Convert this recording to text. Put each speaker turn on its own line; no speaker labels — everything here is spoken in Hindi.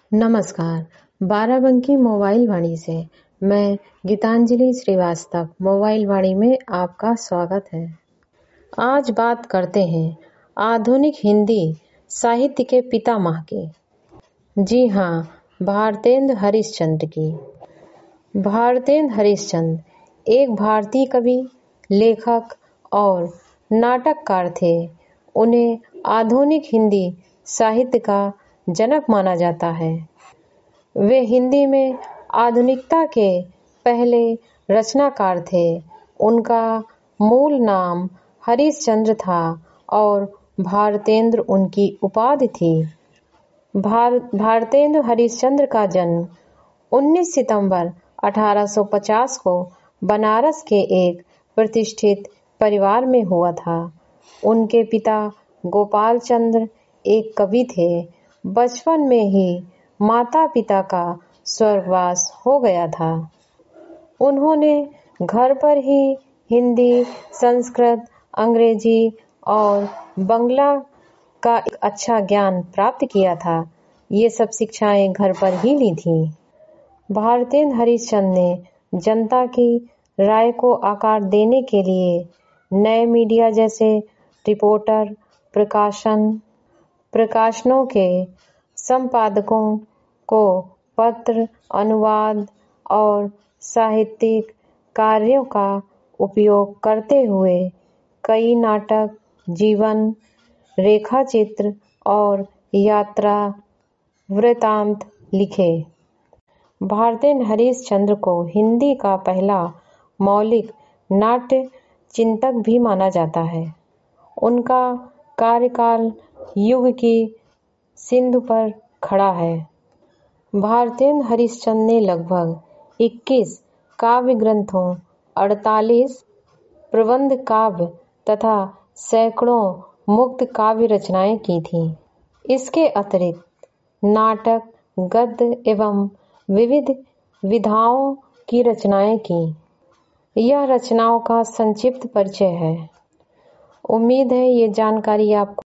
नमस्कार। बाराबंकी मोबाइल वाणी से मैं गीतांजलि श्रीवास्तव मोबाइल वाणी में आपका स्वागत है। आज बात करते हैं आधुनिक हिंदी साहित्य के पितामह की। जी हाँ, भारतेंद्र हरिश्चंद्र की। भारतेंद्र हरिश्चंद्र एक भारतीय कवि, लेखक और नाटककार थे। उन्हें आधुनिक हिंदी साहित्य का जनक माना जाता है। वे हिंदी में आधुनिकता के पहले रचनाकार थे। उनका मूल नाम हरिश्चंद्र था और भारतेंद्र उनकी उपाधि थी। भारतेंद्र हरिश्चंद्र का जन्म 19 सितंबर 1850 को बनारस के एक प्रतिष्ठित परिवार में हुआ था। उनके पिता गोपाल चंद्र एक कवि थे। बचपन में ही माता-पिता का स्वर्गवास हो गया था। उन्होंने घर पर ही हिंदी, संस्कृत, अंग्रेजी और बंगला का एक अच्छा ज्ञान प्राप्त किया था। ये सब शिक्षाएं घर पर ही ली थीं। भारतेंद्र हरिश्चंद्र ने जनता की राय को आकार देने के लिए नए मीडिया जैसे रिपोर्टर, प्रकाशनों के संपादकों को पत्र, अनुवाद और साहित्यिक कार्यों का उपयोग करते हुए कई नाटक, जीवन रेखाचित्र और यात्रा वृत्तांत लिखे। भारतेंद्र हरिश्चंद्र को हिंदी का पहला मौलिक नाट्य चिंतक भी माना जाता है। उनका कार्यकाल युग की सिंधु पर खड़ा है। भारतेंद्र हरिश्चंद्र ने लगभग 21 काव्य ग्रंथों, 48 प्रबंध काव्य तथा सैकड़ों मुक्त काव्य रचनाएं की थीं। इसके अतिरिक्त नाटक, गद्य एवं विविध विधाओं की रचनाएं की। यह रचनाओं का संक्षिप्त परिचय है। उम्मीद है ये जानकारी आपको